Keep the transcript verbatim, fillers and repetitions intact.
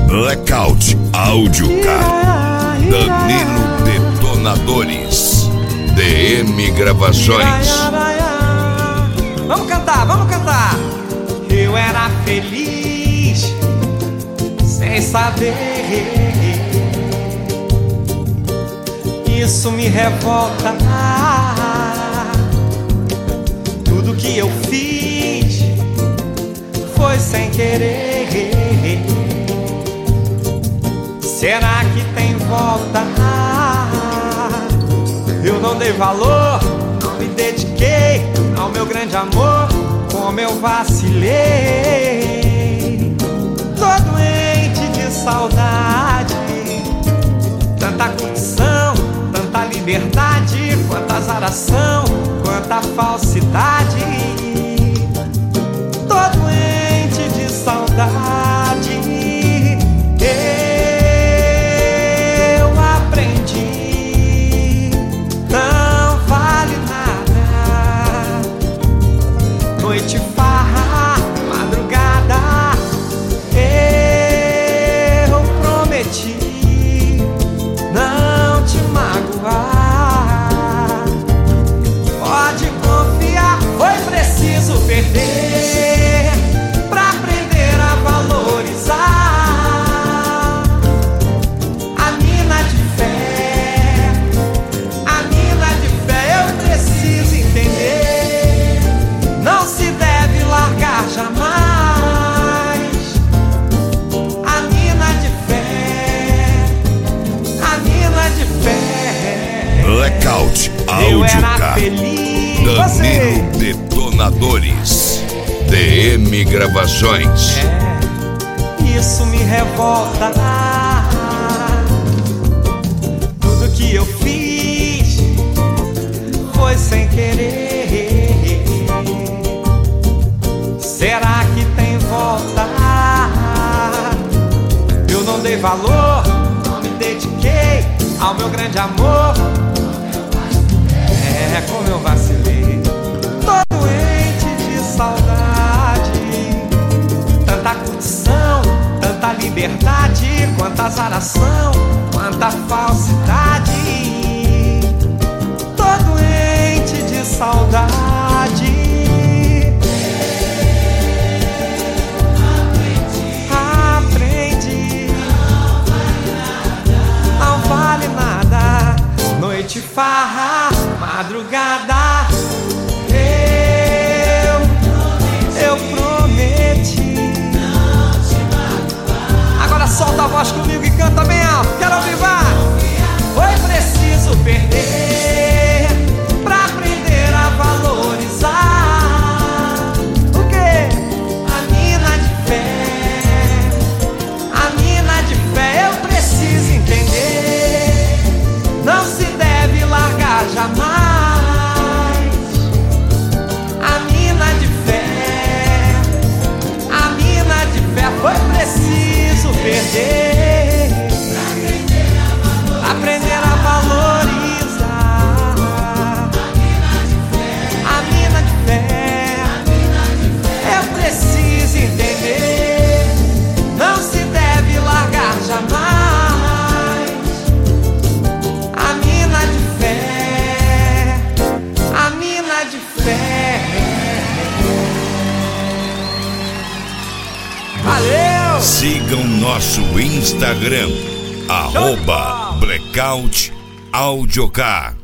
Blackout Audiocar, Danilo Detonadores, D M Gravações. Vamos cantar, vamos cantar. Eu era feliz sem saber. Isso me revolta. Tudo que eu fiz foi sem querer. Será que tem volta? Eu não dei valor, não me dediquei ao meu grande amor, como eu vacilei. Tô doente de saudade, tanta curtição, tanta liberdade, quanta azaração, quanta falsidade. Tô doente de saudade. Eu aprendi, não vale nada. Noite, farra, madrugada. Eu prometi não te magoar. Pode confiar, foi preciso perder pra aprender a valorizar. A mina de fé, a mina de fé, eu preciso entender. Não se deve largar jamais. A mina de fé, a mina de fé. Blackout Eu era Audiocar, feliz. Danilo Detonadores, D M Gravações. É, isso me revolta. Tudo que eu fiz foi sem querer. Será que tem volta? Eu não dei valor, não me dediquei ao meu grande amor. É como eu vacilei. Tô doente de saudade, tanta curtição, tanta liberdade, quanta azaração, quanta falsidade. Tô doente de saudade. Aprendi, não vale nada. Noite, farra, madrugada. Eu, eu prometi. Agora solta a voz comigo e canta bem alto. Quero ouvir, vai. Foi preciso perder pra aprender a valorizar. O quê? A mina de fé, a mina de fé, eu preciso entender. Não se deve largar jamais. A mina de fé, a mina de fé, foi preciso perder pra aprender a valorizar. A mina de fé, eu preciso entender. Não se deve largar jamais. A mina de fé, a mina de fé. Valeu! Sigam nosso Instagram, arroba Blackout Audiocar.